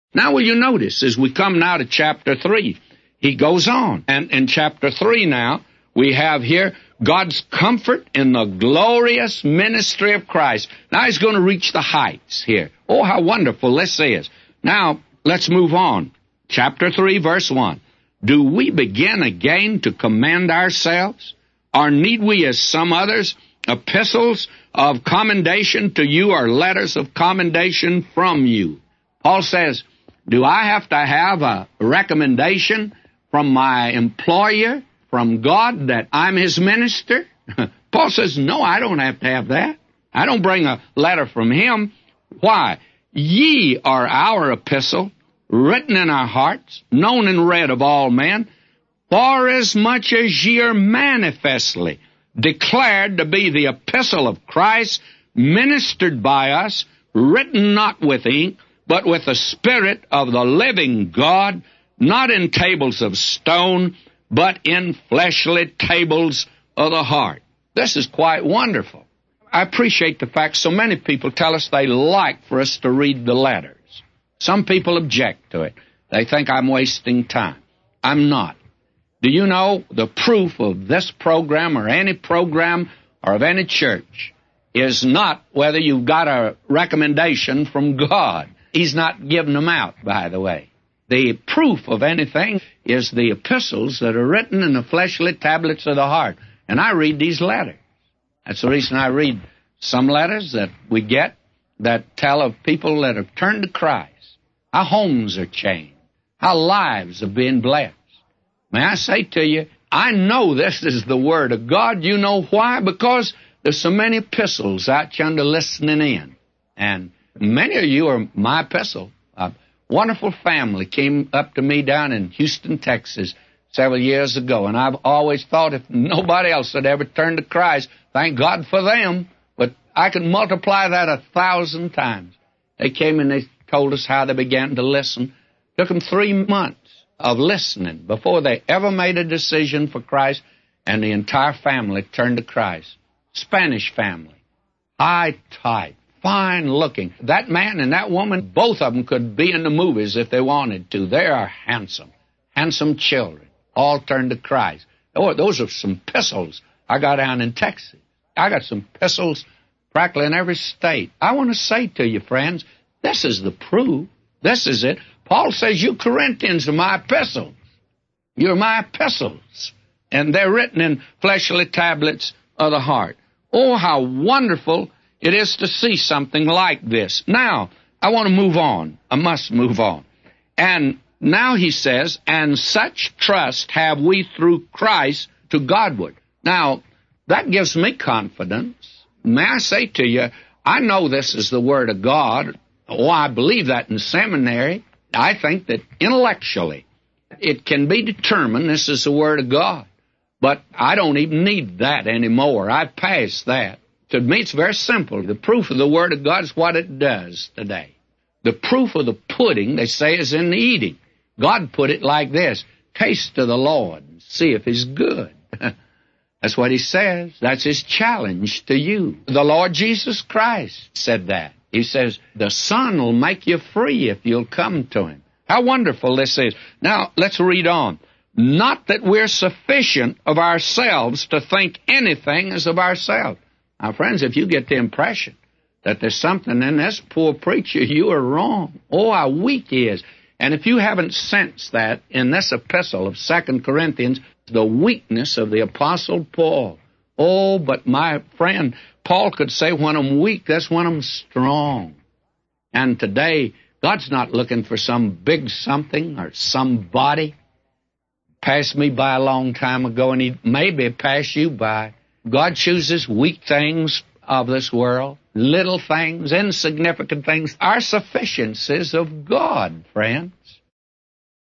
Now will you notice, as we come now to chapter 3, he goes on. And in chapter 3 now, we have here God's comfort in the glorious ministry of Christ. Now he's going to reach the heights here. Oh, how wonderful this is. Now, let's move on. Chapter 3, verse 1. Do we begin again to commend ourselves? Or need we, as some others, epistles of commendation to you or letters of commendation from you? Paul says, do I have to have a recommendation from my employer, from God, that I'm his minister? Paul says, no, I don't have to have that. I don't bring a letter from him. Why? Ye are our epistle, written in our hearts, known and read of all men, forasmuch as ye are manifestly declared to be the epistle of Christ, ministered by us, written not with ink, but with the Spirit of the living God, not in tables of stone, but in fleshly tables of the heart. This is quite wonderful. I appreciate the fact so many people tell us they like for us to read the letters. Some people object to it. They think I'm wasting time. I'm not. Do you know the proof of this program or any program or of any church is not whether you've got a recommendation from God. He's not giving them out, by the way. The proof of anything is the epistles that are written in the fleshly tablets of the heart. And I read these letters. That's the reason I read some letters that we get that tell of people that have turned to Christ, how homes are changed, how lives are being blessed. May I say to you, I know this is the Word of God. You know why? Because there's so many epistles out yonder listening in. And many of you are my epistle. A wonderful family came up to me down in Houston, Texas, several years ago. And I've always thought if nobody else had ever turned to Christ, thank God for them. But I could multiply that 1,000 times. They came and they told us how they began to listen. Took them 3 months of listening before they ever made a decision for Christ, and the entire family turned to Christ. Spanish family, high type, fine looking. That man and that woman, both of them could be in the movies if they wanted to. They are handsome, handsome children, all turned to Christ. Oh, those are some epistles I got down in Texas. I got some epistles practically in every state. I want to say to you, friends, this is the proof. This is it. Paul says, you Corinthians are my epistles. You're my epistles. And they're written in fleshly tablets of the heart. Oh, how wonderful it is to see something like this. Now, I want to move on. I must move on. And now he says, and such trust have we through Christ to Godward. Now, that gives me confidence. May I say to you, I know this is the Word of God. Oh, I believe that in seminary. I think that intellectually it can be determined this is the Word of God. But I don't even need that anymore. I've passed that. To me, it's very simple. The proof of the Word of God is what it does today. The proof of the pudding, they say, is in the eating. God put it like this: taste of the Lord and see if He's good. That's what He says. That's His challenge to you. The Lord Jesus Christ said that. He says, the Son will make you free if you'll come to Him. How wonderful this is. Now, let's read on. Not that we're sufficient of ourselves to think anything is of ourselves. Now, friends, if you get the impression that there's something in this poor preacher, you are wrong. Oh, how weak he is. And if you haven't sensed that in this epistle of 2 Corinthians, the weakness of the Apostle Paul. Oh, but my friend, Paul could say when I'm weak, that's when I'm strong. And today, God's not looking for some big something or somebody. Passed me by a long time ago, and He maybe pass you by. God chooses weak things of this world, little things, insignificant things, are sufficiencies of God, friend.